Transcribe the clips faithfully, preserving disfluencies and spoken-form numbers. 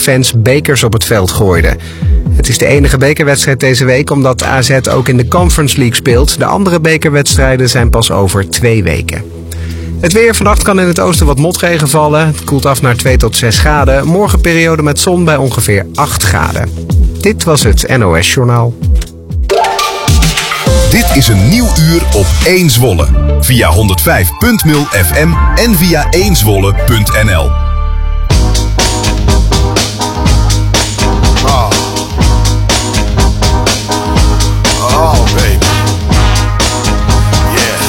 fans bekers op het veld gooiden. Het is de enige bekerwedstrijd deze week omdat A Z ook in de Conference League speelt. De andere bekerwedstrijden zijn pas over twee weken. Het weer. Vannacht kan in het oosten wat motregen vallen. Het koelt af naar twee tot zes graden. Morgen periode met zon bij ongeveer acht graden. Dit was het N O S Journaal. Dit is een nieuw uur op één Zwolle. Via honderd vijf punt nul F M en via één zwolle punt n l. Oh. Oh, baby. Yeah.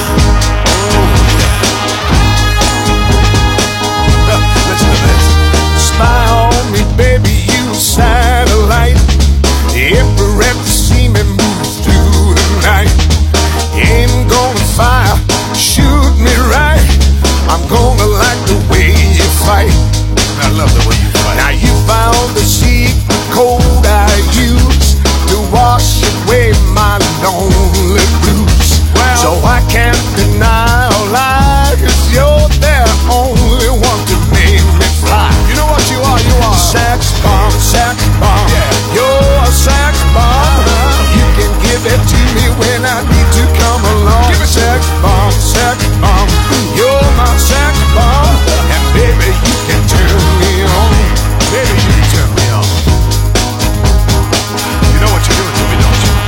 Listen to this. Smile on me, baby, you satellite. Every rep see me move through the night. Ain't gonna fire, shoot me right. I'm gonna like the way you fight. I love the way you fight. Now you found the secret code I use to wash away my lonely blues. Well, so I can't deny or lie, 'cause you're the only one to make me fly. You know what you are? You are sex bomb, sex bomb. Yeah. You're a sex bomb. Uh-huh. You can give it to me when I need to come along. Give it sex bomb, sex bomb. You're my sex bomb, and baby you can turn me on. Baby you can turn me on. You know what you're doing to me, don't you?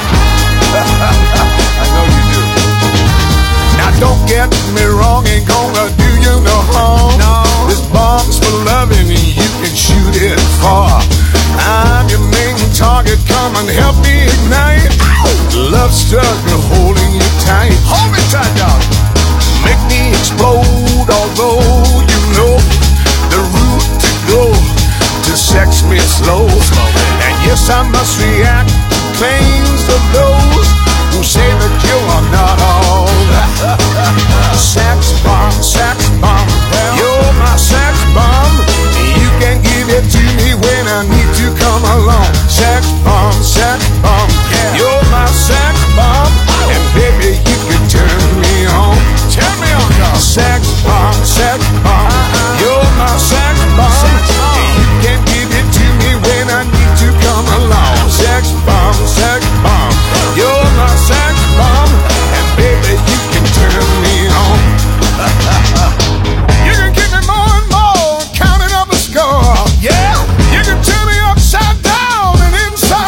I know you do. Now don't get me wrong, ain't gonna do you no harm. No. This bomb's for loving and you can shoot it far. I'm your main target, come and help me ignite. Love struggle holding you tight. Hold me tight, dog. Make me explode, although you know the route to go to sex me slow. And yes, I must react to claims of those who say that you are not all. Sex bomb, sex bomb, you're my sex bomb. You can give it to me when I need to come along. Sex bomb, sex bomb, yeah. You're my sex bomb, and baby you can turn me on. Turn me on, dog. Sex bomb, sex bomb, you're my sex bomb. You can give it to me when I need to come along. Sex bomb, sex bomb, you're my sex bomb, and baby you can turn me on. You can give me more and more, counting up a score. Yeah, you can turn me upside down and inside.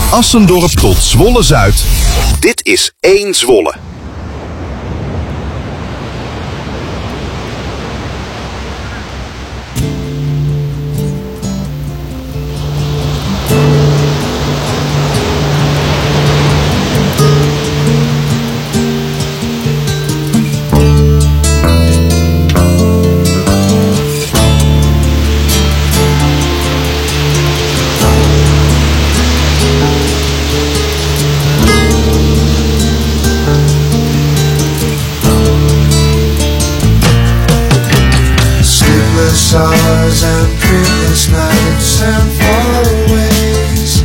Assendorp tot Zwolle-Zuid. Dit is één Zwolle. Stars and dreamless nights and faraway.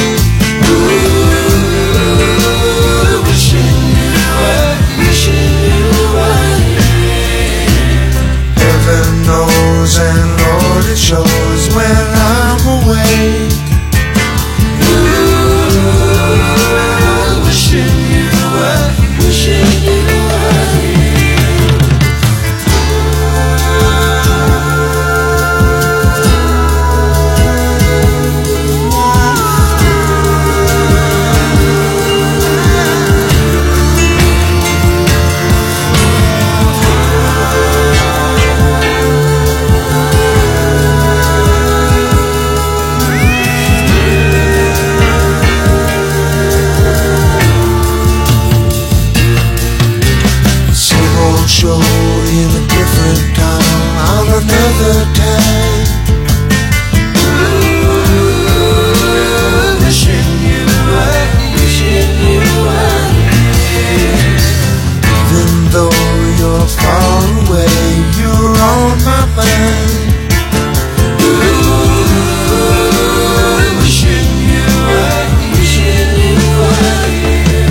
Ooh, wishing you were, wishing you were here. Heaven knows and Lord it shows when I'm away. Ooh, wishing you were, wishing you were here. Show in a different town on another day. Ooh, wishing you were, wishing you were here. Even though you're far away, you're on my mind. Ooh, wishing you were, wishing you were here.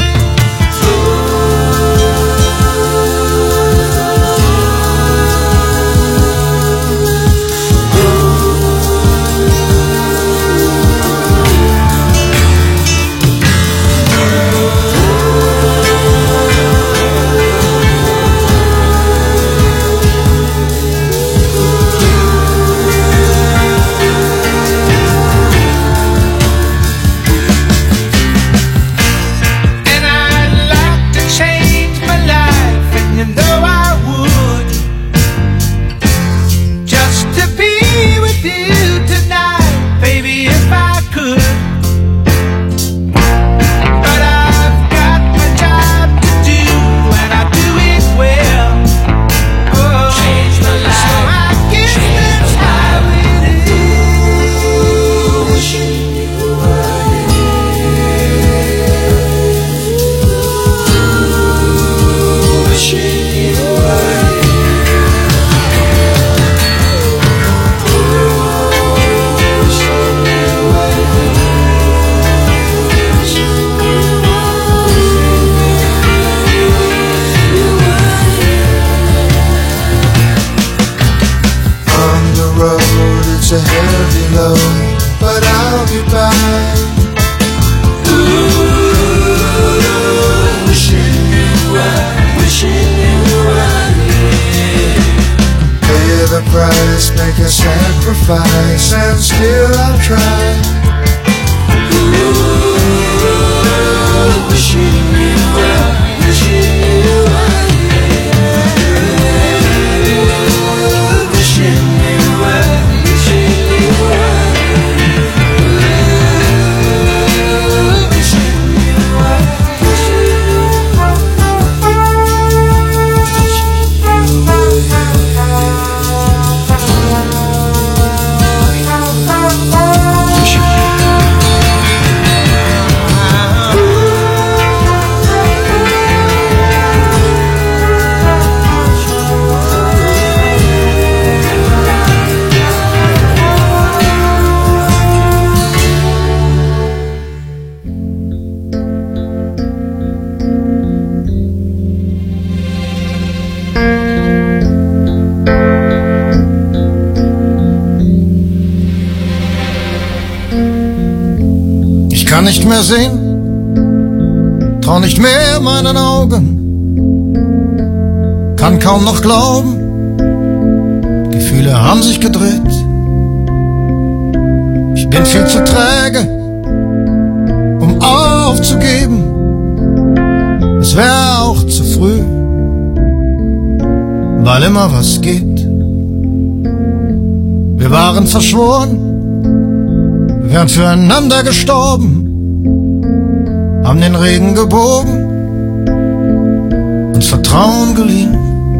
It's a heavy load, but I'll be by. Ooh, wishing you were, wishing you were here. Pay the price, make a sacrifice, and still I'll try. Ooh, wishing you were, wishing you were here. Wishing you were. Kann nicht mehr sehen, trau nicht mehr meinen Augen, kann kaum noch glauben, Gefühle haben sich gedreht. Ich bin viel zu träge, aufzugeben, es wäre auch zu früh, weil immer was geht. Wir waren verschworen, wären füreinander gestorben, haben den Regen gebogen, uns Vertrauen geliehen.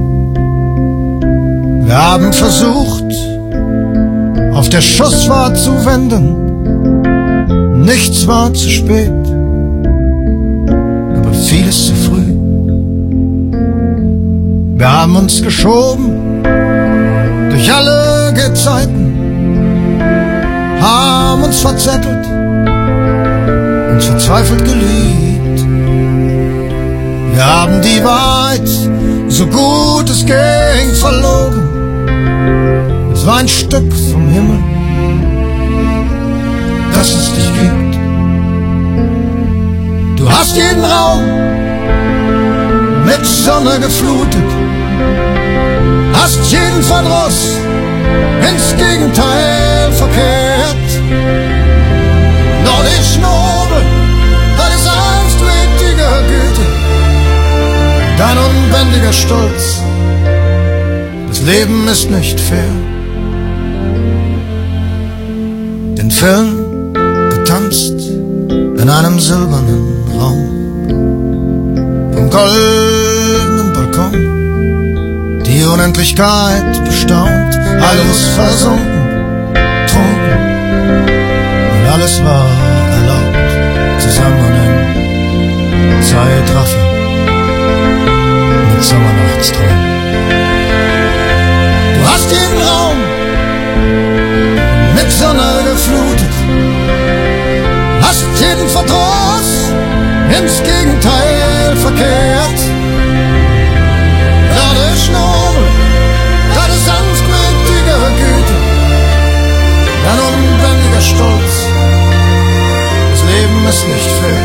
Wir haben versucht, auf der Schuss war zu wenden, nichts war zu spät, aber vieles zu früh. Wir haben uns geschoben durch alle Gezeiten, haben uns verzettelt und verzweifelt geliebt. Wir haben die Wahrheit, so gut es ging, verlogen. Es war ein Stück vom Himmel, das es dich gibt. Du hast jeden Raum mit Sonne geflutet, hast jeden Verdruss ins Gegenteil verkehrt. Doch den Schnobel deines sanftmütiger Güte, dein unbändiger Stolz, das Leben ist nicht fair. Den Film getanzt in einem silbernen Raum, vom goldenen Balkon, die Unendlichkeit bestaunt, alles versunken, trunken, und alles war erlaubt, zusammen in Zeitraffer mit Sommernachtsträumen. Du hast jeden Raum mit Sonne geflutet, hast jeden Verdruss ins Gegenteil verkehrt. Deine Schnurren, deine sanftmütige Güte, dein unbändiger Stolz, das Leben ist nicht fair.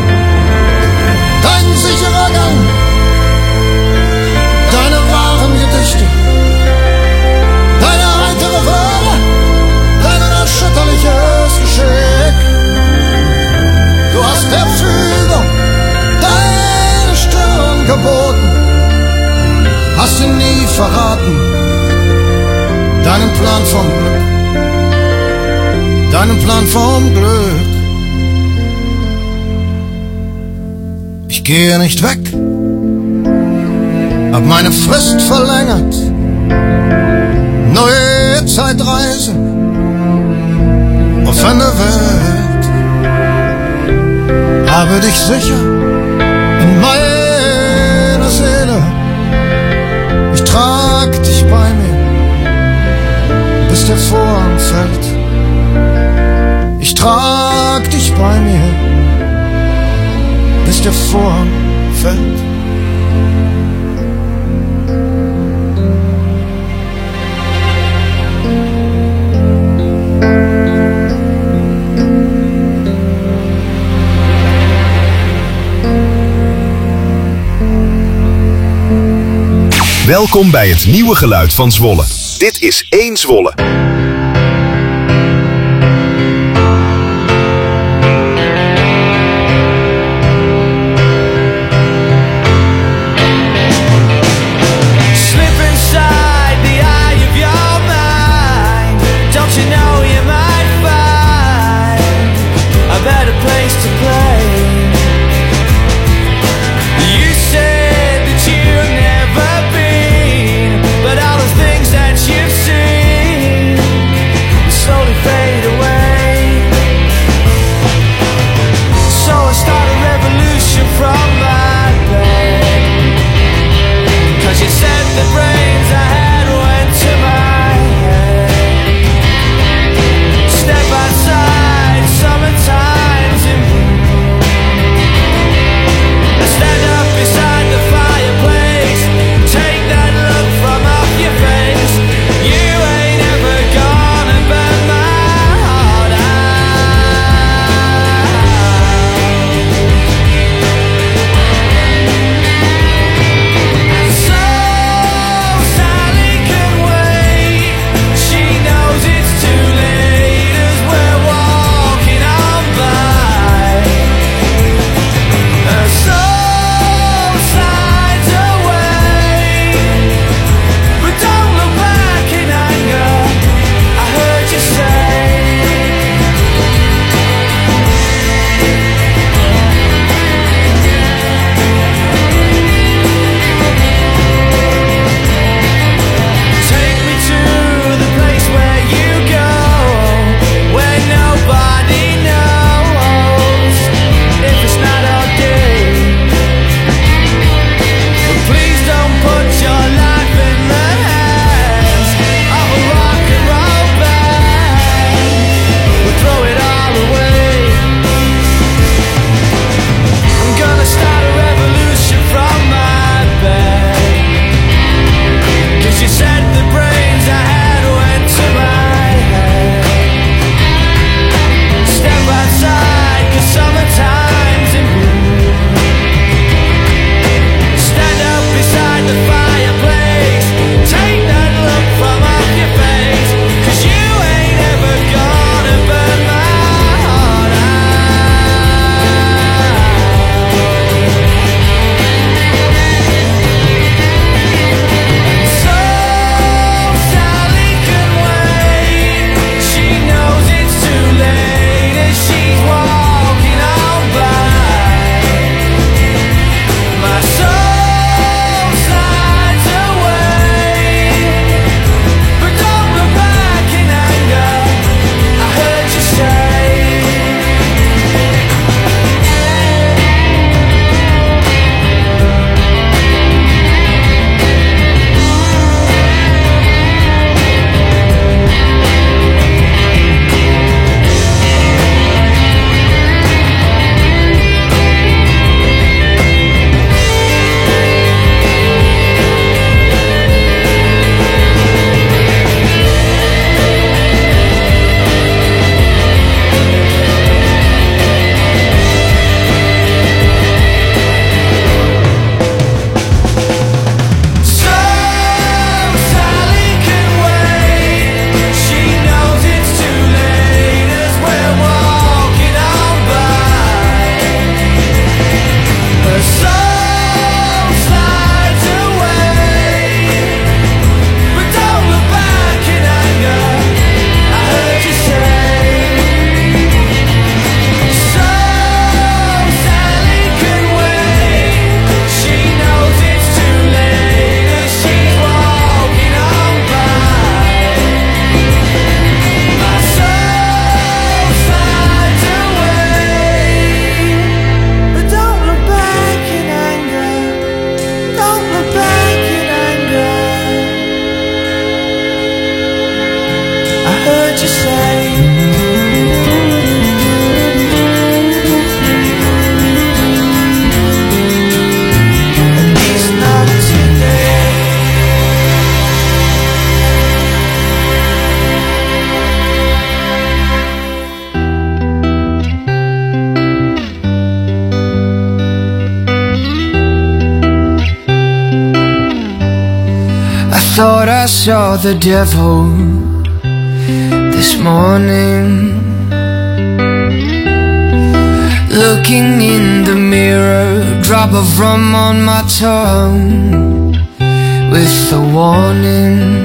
Dein sicherer Gang, deine wahren Gedichte, deine heitere Würde, dein unerschütterliches Geschick. Du hast der Fügung deine Stirn geboten, hast ihn nie verraten, deinen Plan vom Glück, deinen Plan vom Glück. Ich gehe nicht weg, hab meine Frist verlängert, neue Zeitreise auf eine Welt, habe dich sicher in meiner Seele, ich trag dich bei mir, bis der Vorhang fällt. Ich trag dich bei mir, bis der Vorhang fällt. Welkom bij het nieuwe geluid van Zwolle. Dit is één Zwolle. But all the things that you've seen saw the devil this morning, looking in the mirror, drop of rum on my tongue, with a warning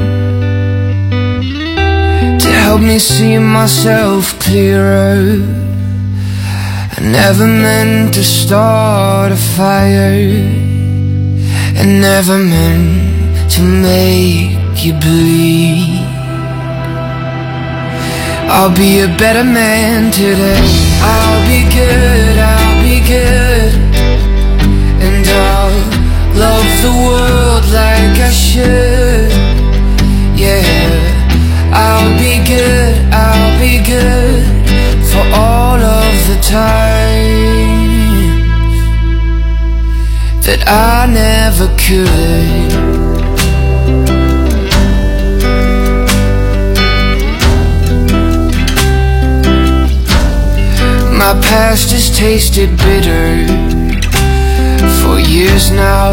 to help me see myself clearer. I never meant to start a fire, and never meant to make you bleed. I'll be a better man today. I'll be good, I'll be good, and I'll love the world like I should. Yeah, I'll be good, I'll be good, for all of the times that I never could. My past has tasted bitter for years now,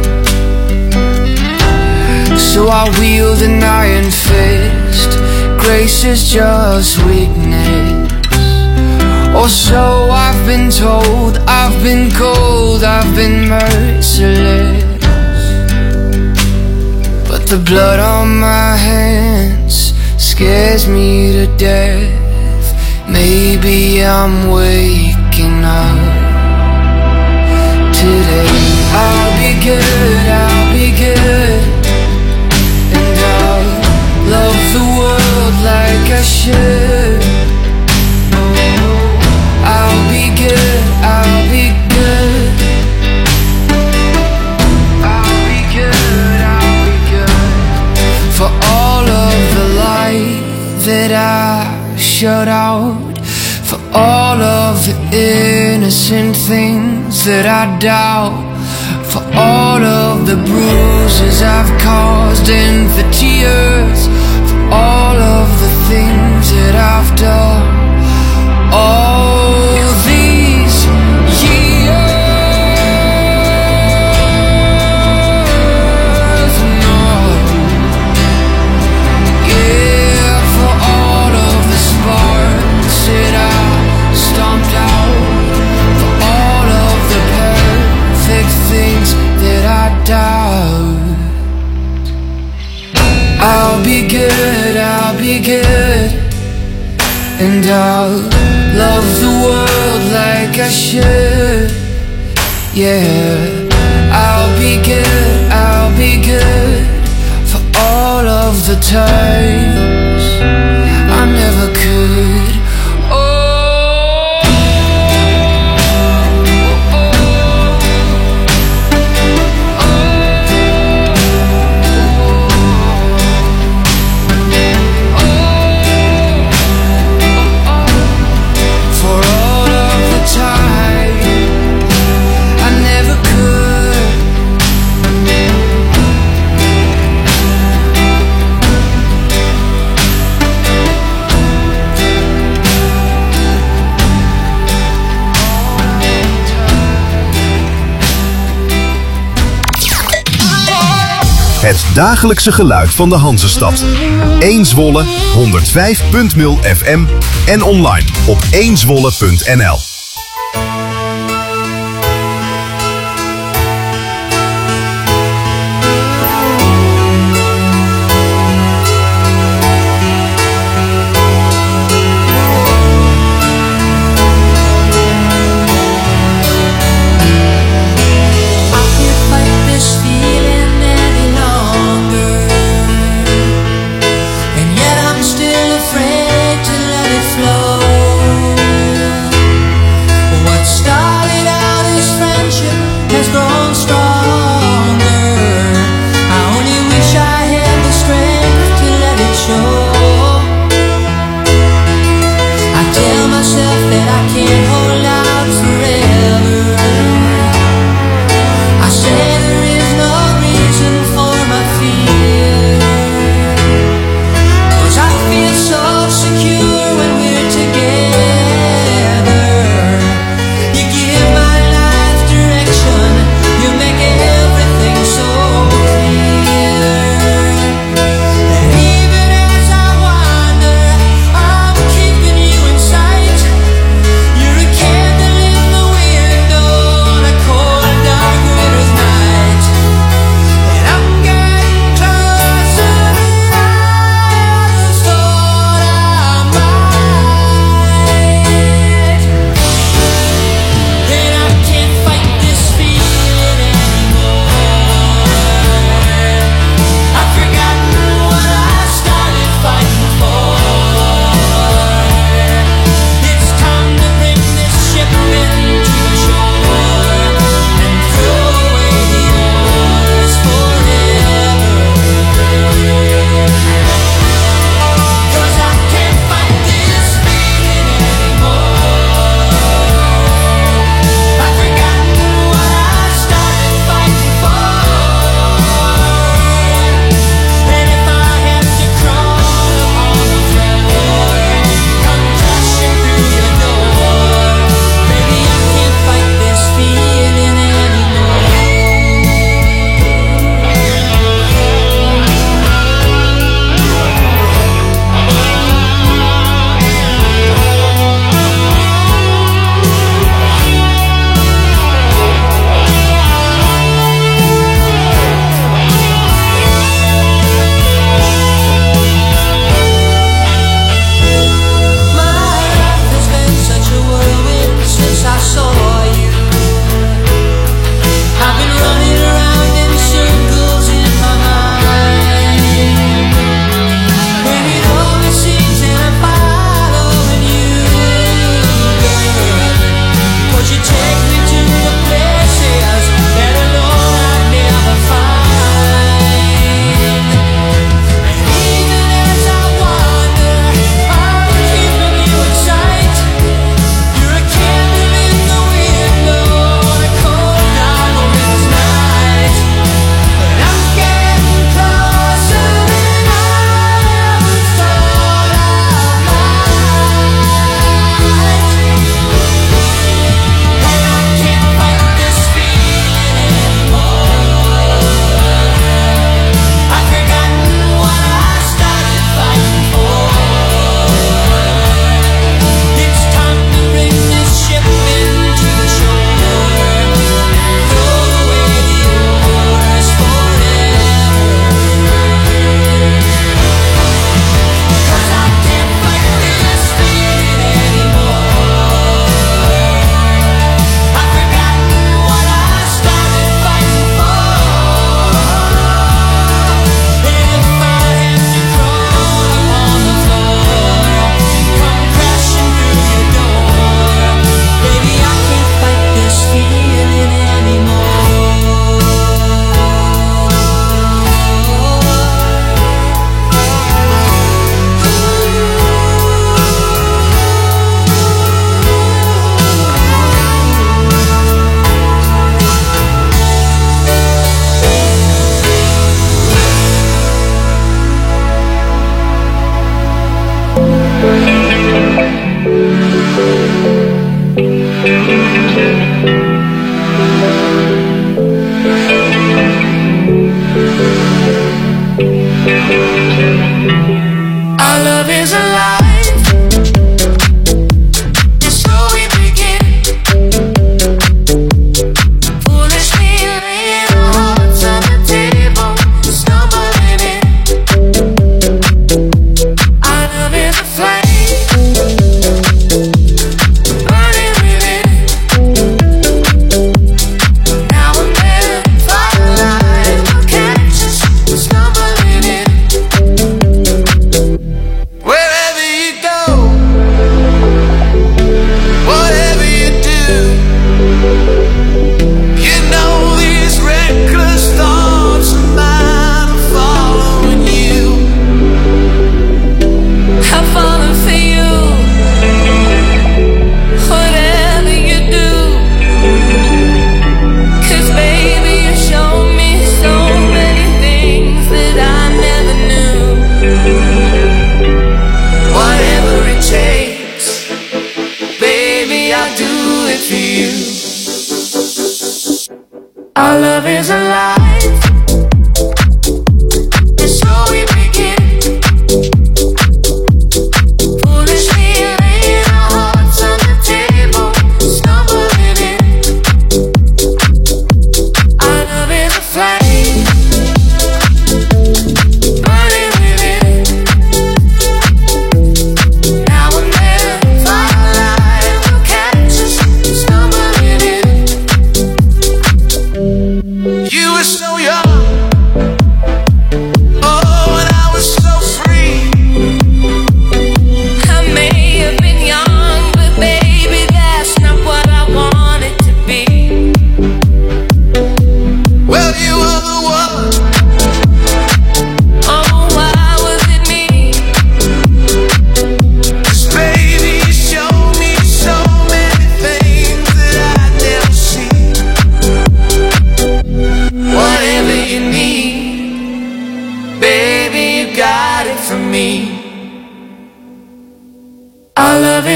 so I wield an iron fist. Grace is just weakness, or so I've been told. I've been cold, I've been merciless, but the blood on my hands scares me to death. Maybe I'm waking up today. I'll be good, I'll be good, and I'll love the world like I should. I'll be good, I'll be good, I'll be good, I'll be good, for all of the light that I shut out, for all of the innocent things that I doubt, for all of the bruises I've caused and the tears, for all of the things that I've done all these years. No, yeah, for all of the sparks that I stomped out, for all of the perfect things that I doubt. I'll be good, I'll be good, and I'll love the world like I should. Yeah, I'll be good, I'll be good, for all of the times I never could. Het dagelijkse geluid van de Hanzestad. één Zwolle, honderdvijf punt nul F M en online op één zwolle punt n l. Afraid to let it flow.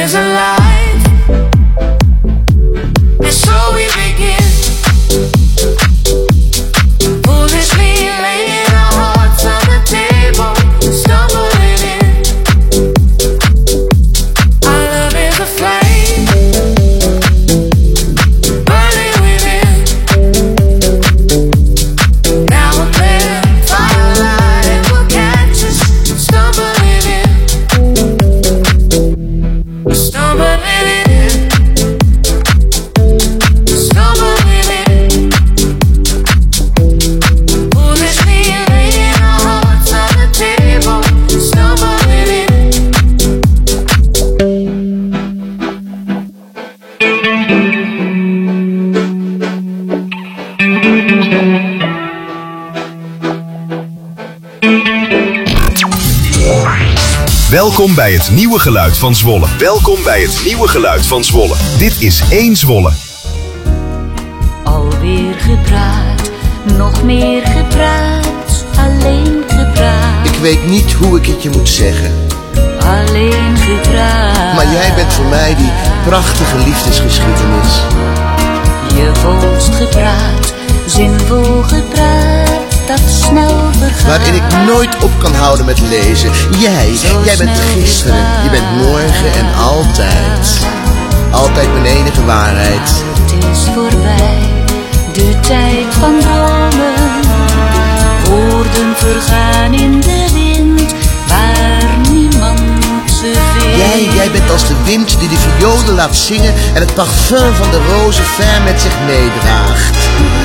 is alive, and so we begin. Foolishly laying our hearts on the table, stumbling in. Our love is a flame, burning within. Now and then, firelight will catch us, stumbling in. Stumbling in, stumbling in. Foolishly laying our hearts on the table, stumbling in. Welkom bij het nieuwe geluid van Zwolle. Welkom bij het nieuwe geluid van Zwolle. Dit is één Zwolle. Alweer gepraat, nog meer gepraat, alleen gepraat, Ik weet niet hoe ik het je moet zeggen, alleen gepraat. maar jij bent voor mij die prachtige liefdesgeschiedenis. Je volst gepraat, zinvol gepraat, dat snel vergaat. Waarin ik nooit op kan houden met lezen. Jij, jij bent gisteren, je bent morgen en altijd. Altijd mijn enige waarheid. Het is voorbij, de tijd van dromen. Woorden vergaan in de wind, waar niemand ze vindt. Jij, jij bent als de wind die de violen laat zingen en het parfum van de rozen ver met zich meedraagt.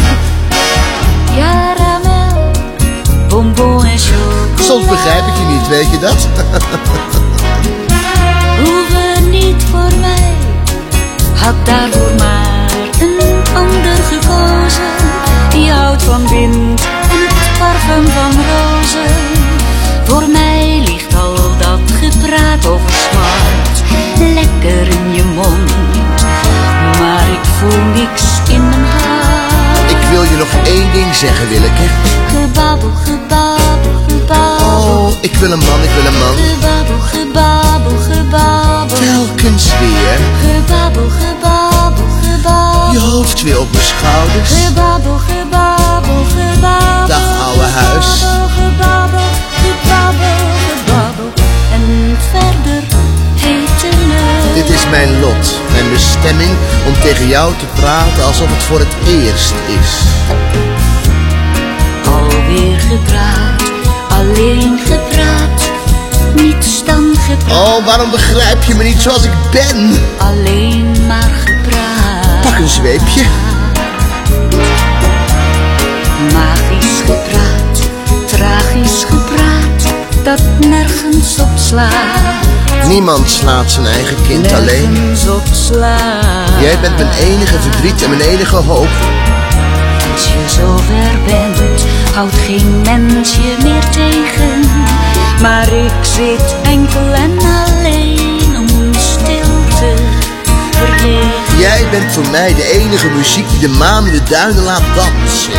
Caramel, bonbon en chocola. Soms begrijp ik je niet, weet je dat? Hoeven niet voor mij, had daarvoor maar een ander gekozen. Die houdt van wind en het parfum van rozen. Voor mij ligt al dat gepraat over smart lekker in je mond, maar ik voel niks in mijn hart. Ik wil je nog één ding zeggen, Willeke. Gebabbel, gebabbel, gebabbel. Oh, ik wil een man, ik wil een man. Gebabbel, gebabbel, gebabbel. Telkens weer. Gebabbel, gebabbel, gebabbel. Je hoofd weer op mijn schouders. Gebabbel, gebabbel, gebabbel. Dag, ouwe huis. Gebabbel, gebabbel, gebabbel, gebabbel. En verder hete lucht. Dit is mijn lot, mijn bestemming om tegen jou te praten alsof het voor het eerst is. Alweer gepraat, alleen gepraat, niets dan gepraat. Oh, waarom begrijp je me niet zoals ik ben? Alleen maar gepraat. Pak een zweepje. Magisch gepraat, tragisch gepraat, dat nergens op slaat. Niemand slaat zijn eigen kind alleen. Nergens op slaat. Jij bent mijn enige verdriet en mijn enige hoop. Als je zover bent, houdt geen mens je meer tegen. Maar ik zit enkel en alleen om stil te vergeten. Jij bent voor mij de enige muziek die de maan in de duinen laat dansen.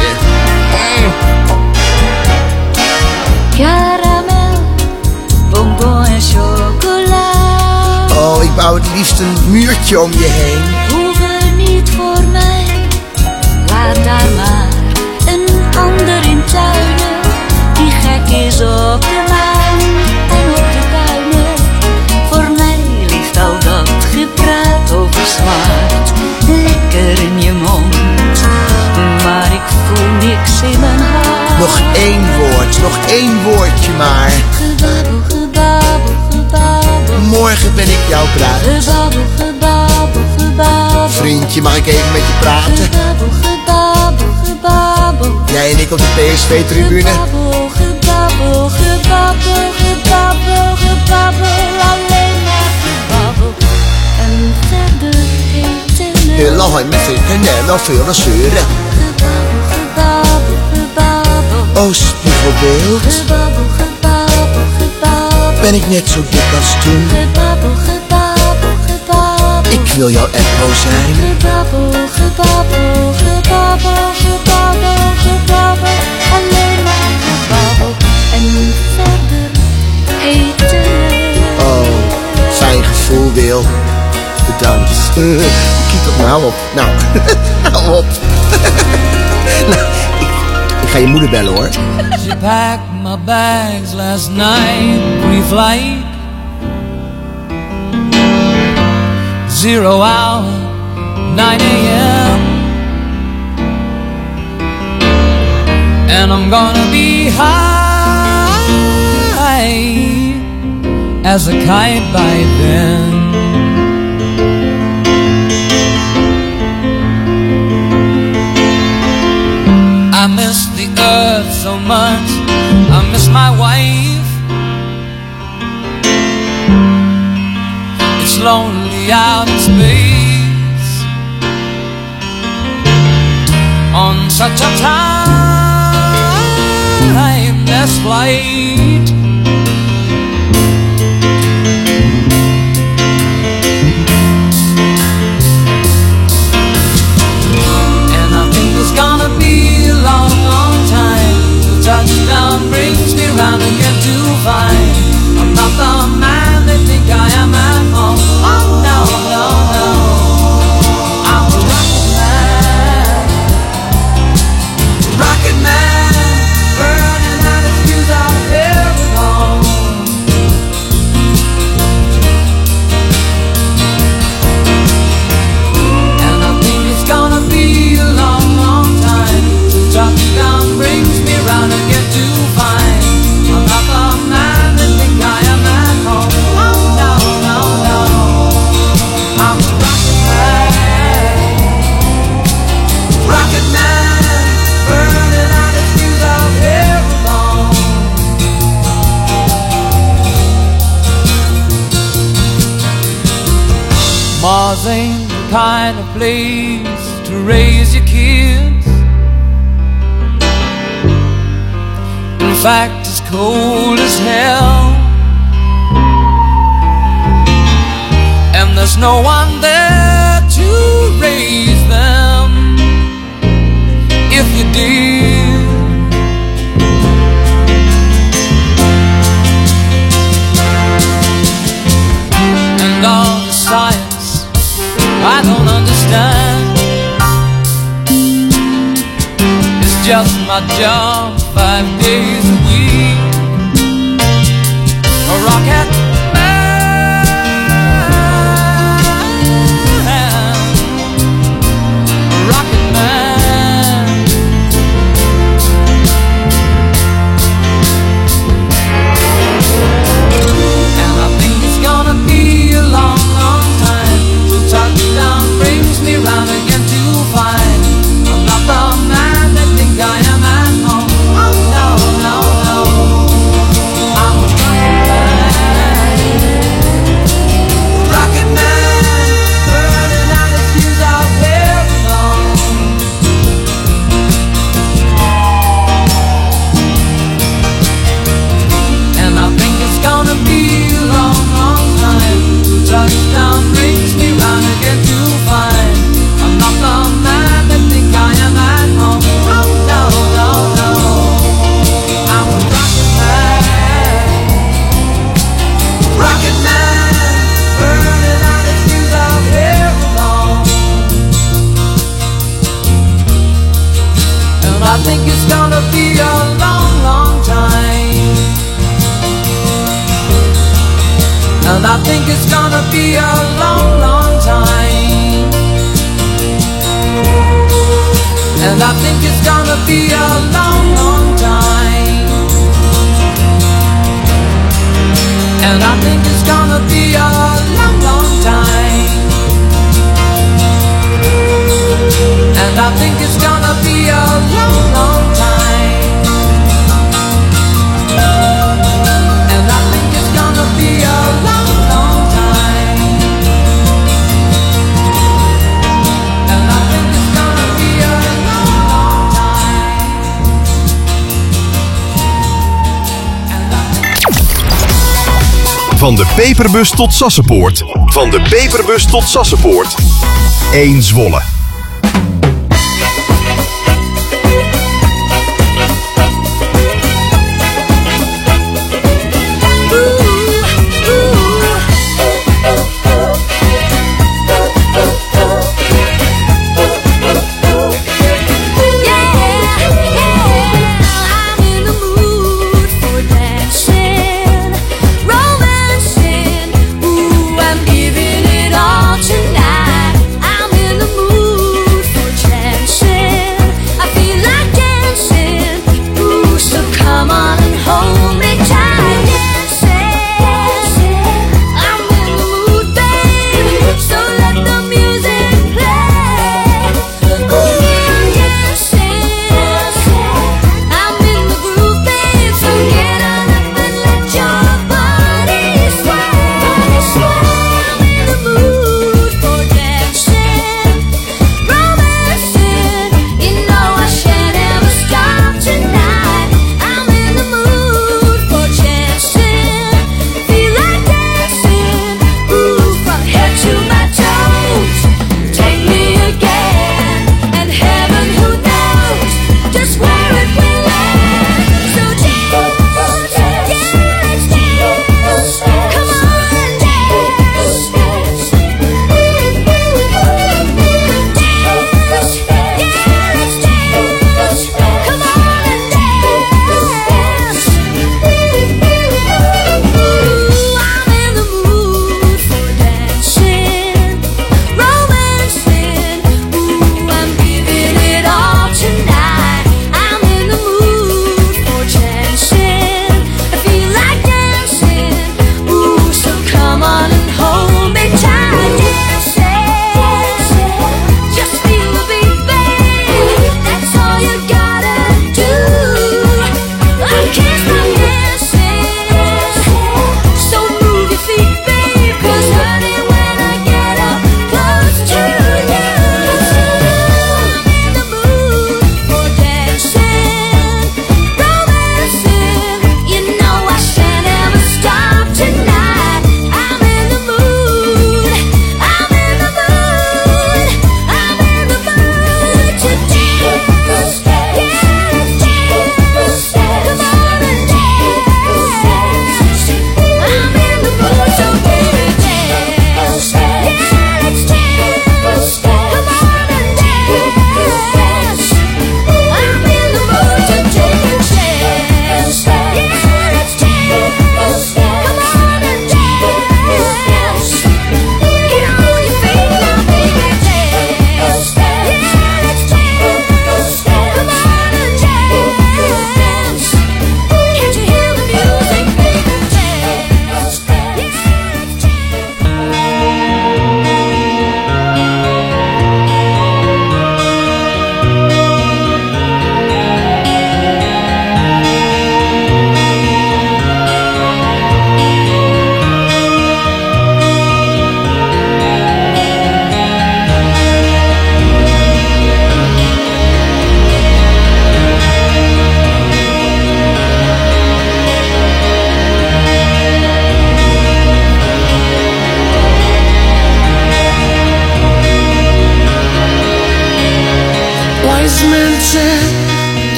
Caramel, bonbon en chocola. Oh, ik bouw het liefst een muurtje om je heen. Hoeven niet voor mij, laat daar maar een ander in tuinen. Die gek is op de maan en op de duinen. Voor mij ligt al dat gepraat over zwart lekker in je mond, maar ik voel niks in mijn hart. Nog één woord, nog één woordje maar. Gebabbel, gebabbel, gebabbel. Morgen ben ik jouw bruid. Gebabbel, gebabbel, gebabbel. Vriendje, mag ik even met je praten? Gebabbel, gebabbel, gebabbel. Jij en ik op de P S V-tribune. Gebabbel, gebabbel, gebabbel, gebabbel, gebabbel. Alleen maar gebabbel. En verder hete lucht. Heel lang met zitten en nog veel naar zeuren. Gebabbel, gebabbel, gebabbel. Oost bijvoorbeeld. Gebabbel, gebabbel, gebabbel. Ben ik net zo dik als toen? Gebabbel, gebabbel, gebabbel. Ik wil jouw echo zijn. Gebabbel, gebabbel, gebabbel, gebabbel, gebabbel. Alleen maar gebabbel. En verder hete lucht. Oh, fijn gevoel, Wil. bedankt. Kiek op me, hou op. Nou, hou op. Nou, ik, ik ga je moeder bellen hoor. She packed my bags last night, pre-flight. Zero hour, nine a.m. And I'm gonna be high as a kite by then. I miss the earth so much, I miss my wife. It's lonely out in space on such a timeless flight. And I think it's gonna be a long, long time till touchdown brings me round again to find I'm not the man they think I am at home. Oh no, no, no, I'm a rocket man, rocket man, burning out his fuse out here alone. And I think it's gonna be a long, long time till touchdown brings me round again to find I'm not the man they think I am at home. Oh no, no, no, I'm a rocket man, rocket man, burning out his fuse out here alone. Mars ain't the kind of place to raise your kids. In fact, it's cold as hell, and there's no one there to raise them if you did. And all the science I don't understand, it's just my job five days a week. A rocket man, a rocket man. And I think it's gonna be a long, long time till touchdown brings me round again to find I'm not the man they think I am at home. Oh no, no, no, I'm a rocket man, rocket man, burning out his fuse out here alone. And I think it's gonna be a long, long time till touchdown brings me round again to find I'm not the man they think I am at home. Oh no, no, no, I'm a rocket man, rocket man, burning out his fuse out here alone. And I think it's gonna be a long, long time. And I think it's gonna be a long, long time. And I think it's gonna be a long, long time. And I think it's gonna be a long, long time. And I think it's gonna be a long, long time. And I think it's gonna be a long, long time. And I think it's gonna be a long, long time. And I think... Van de Peperbus tot Sassenpoort. Van de Peperbus tot Sassenpoort. Eén Zwolle.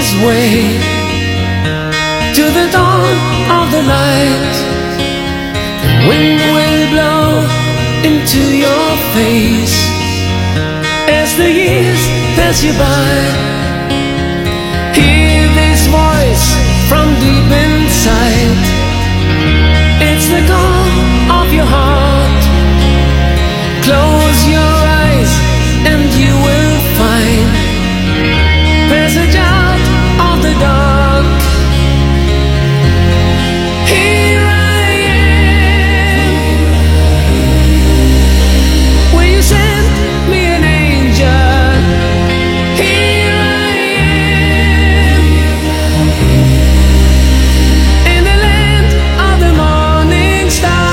his way to the dawn of the light. The wind will blow into your face as the years pass you by. Hear this voice from deep inside. It's the call of your heart. Close your eyes and you will find passage out of the dark. Here I am. Will you send me an angel? Here I am. In the land of the morning star.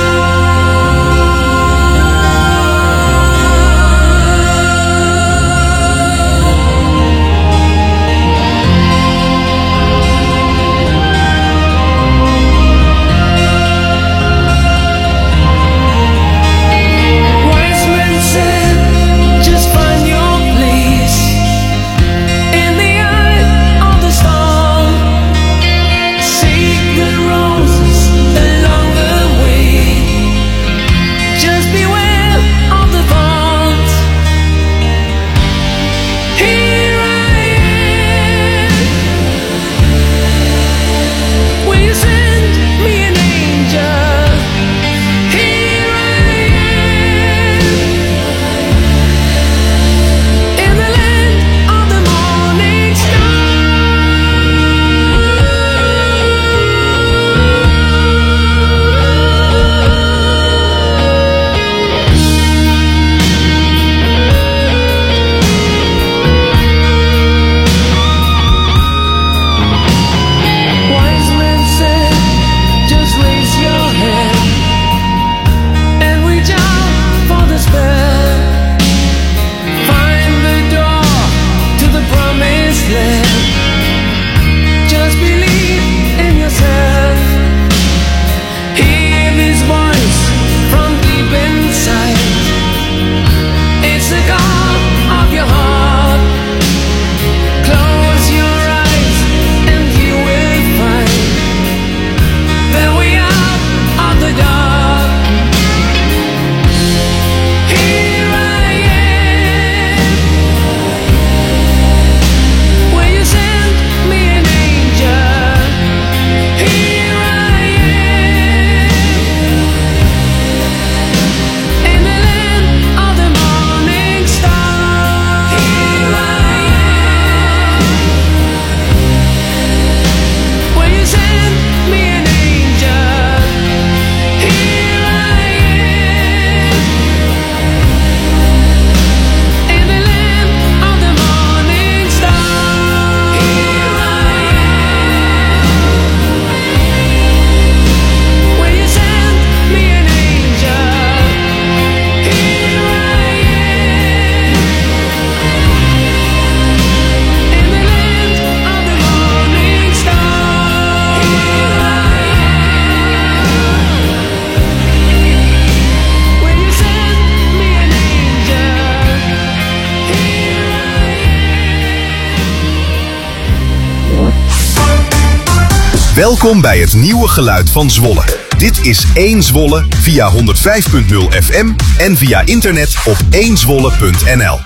Welkom bij het nieuwe geluid van Zwolle. Dit is één Zwolle via honderdvijf punt nul F M en via internet op één zwolle punt n l.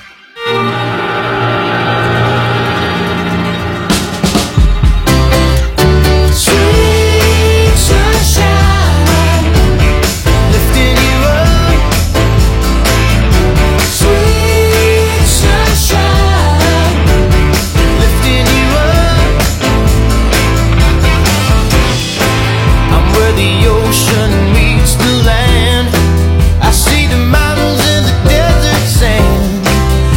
I see the mountains and the desert sand.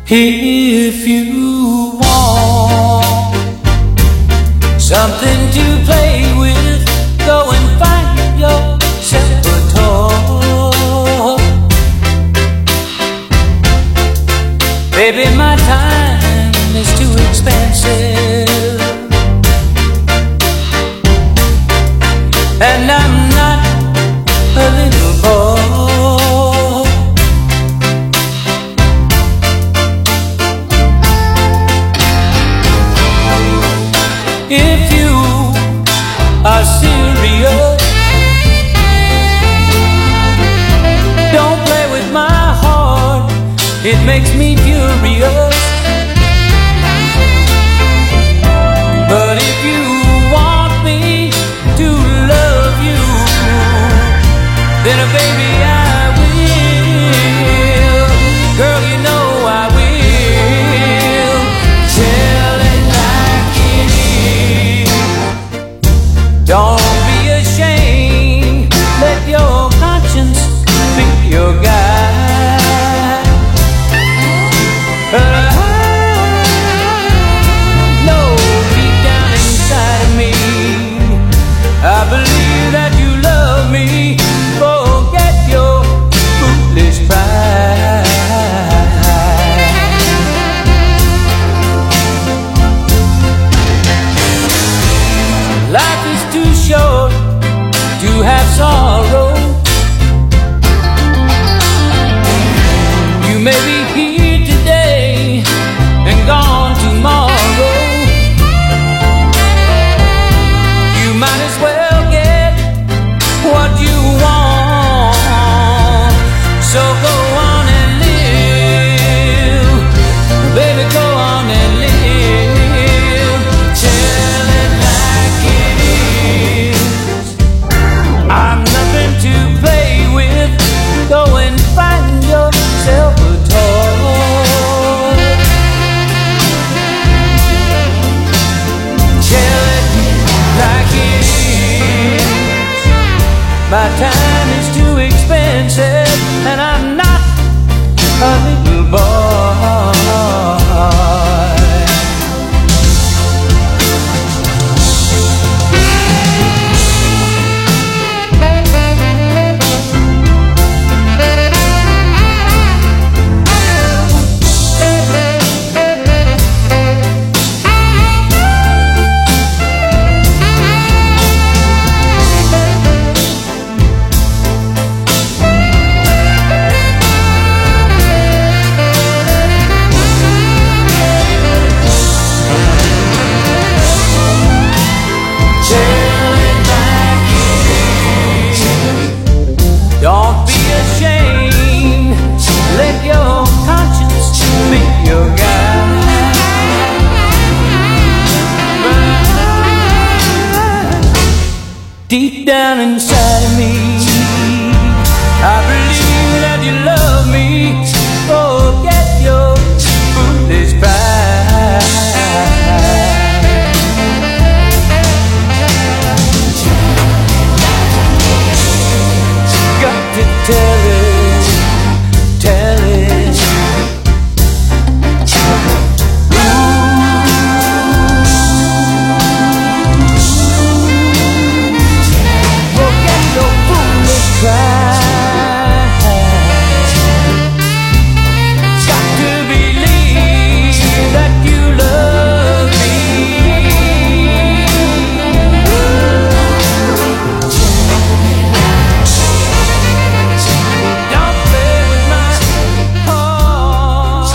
If you want something to play with, go and find yourself a toy. Baby, my time is too expensive, and I'm not a little boy. If you are serious, don't play with my heart, it makes me furious. But if you want me to love you, then uh, baby I will. Girl, you know I will. Tell it like it is. Don't be ashamed, let your conscience be your guide. But I know deep down inside of me, I believe that you love me. Forget your foolish pride. Life is too short to have sorrow. You may be here today and gone tomorrow. You might as well get what you want. So go on and live, baby, go on and live. Tell it like it is. I'm nothing to play with. Go and find yourself a toy. Tell it like it is. My time is too expensive, and I'm not a little boy. Don't be ashamed, let your conscience be your guide. But deep down inside of me, I believe that you love me. Forget your foolish pride. Got to tell it, tell it. Forget your foolish pride. Got to believe that you love me. Don't play with my heart.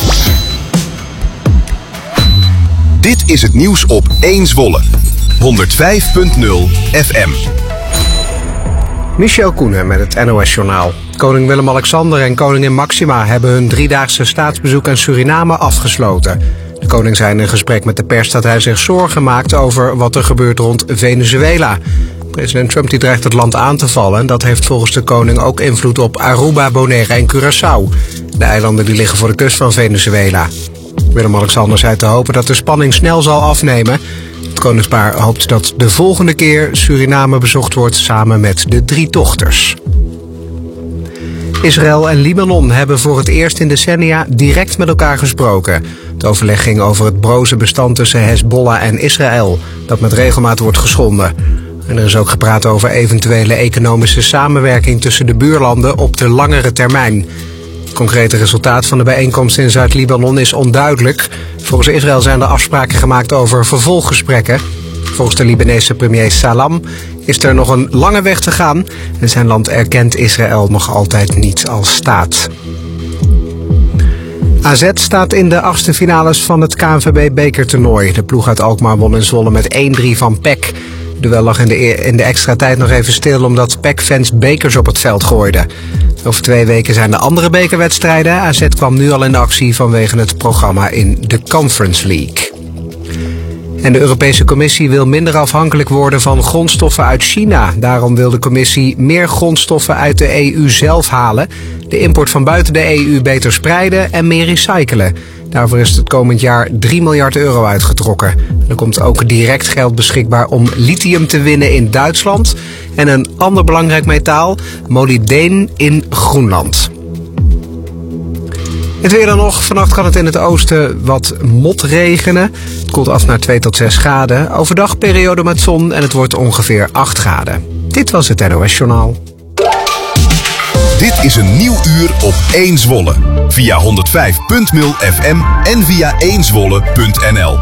Dit is het nieuws op één Zwolle. honderdvijf punt nul F M. Michel Koenen met het N O S-journaal. Koning Willem-Alexander en koningin Maxima hebben hun driedaagse staatsbezoek aan Suriname afgesloten. De koning zei in een gesprek met de pers dat hij zich zorgen maakt over wat er gebeurt rond Venezuela. President Trump die dreigt het land aan te vallen en dat heeft volgens de koning ook invloed op Aruba, Bonaire en Curaçao. De eilanden die liggen voor de kust van Venezuela. Willem-Alexander zei te hopen dat de spanning snel zal afnemen. Het koningspaar hoopt dat de volgende keer Suriname bezocht wordt samen met de drie dochters. Israël en Libanon hebben voor het eerst in decennia direct met elkaar gesproken. Het overleg ging over het broze bestand tussen Hezbollah en Israël, dat met regelmaat wordt geschonden. En er is ook gepraat over eventuele economische samenwerking tussen de buurlanden op de langere termijn. Het concrete resultaat van de bijeenkomst in Zuid-Libanon is onduidelijk. Volgens Israël zijn er afspraken gemaakt over vervolggesprekken. Volgens de Libanese premier Salam is er nog een lange weg te gaan en zijn land erkent Israël nog altijd niet als staat. A Z staat in de achtste finales van het K N V B-bekertoernooi. De ploeg uit Alkmaar won in Zwolle met één drie van P E C. Het duel lag in de, in de extra tijd nog even stil omdat P E C-fans bekers op het veld gooiden. Over twee weken zijn de andere bekerwedstrijden. A Z kwam nu al in actie vanwege het programma in de Conference League. En de Europese Commissie wil minder afhankelijk worden van grondstoffen uit China. Daarom wil de Commissie meer grondstoffen uit de E U zelf halen, de import van buiten de E U beter spreiden en meer recyclen. Daarvoor is het komend jaar drie miljard euro uitgetrokken. Er komt ook direct geld beschikbaar om lithium te winnen in Duitsland en een ander belangrijk metaal, molybdeen, in Groenland. Het weer dan nog. Vannacht kan het in het oosten wat motregenen. Het koelt af naar twee tot zes graden. Overdag periode met zon en het wordt ongeveer acht graden. Dit was het N O S Journaal. Dit is een nieuw uur op één Zwolle. Via honderdvijf punt nul F M en via één zwolle punt n l.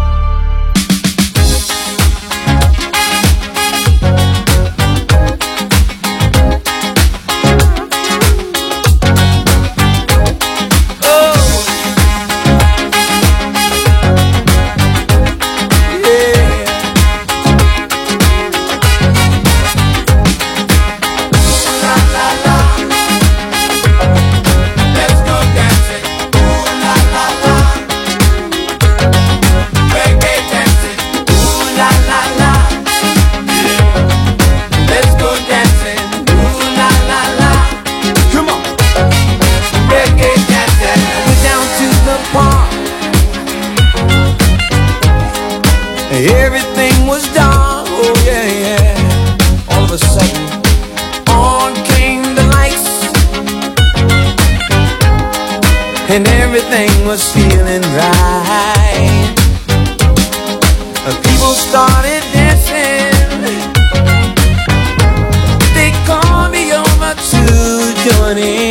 Everything was done, oh yeah, yeah. All of a sudden, on came the lights, and everything was feeling right. People started dancing, they called me over to join in.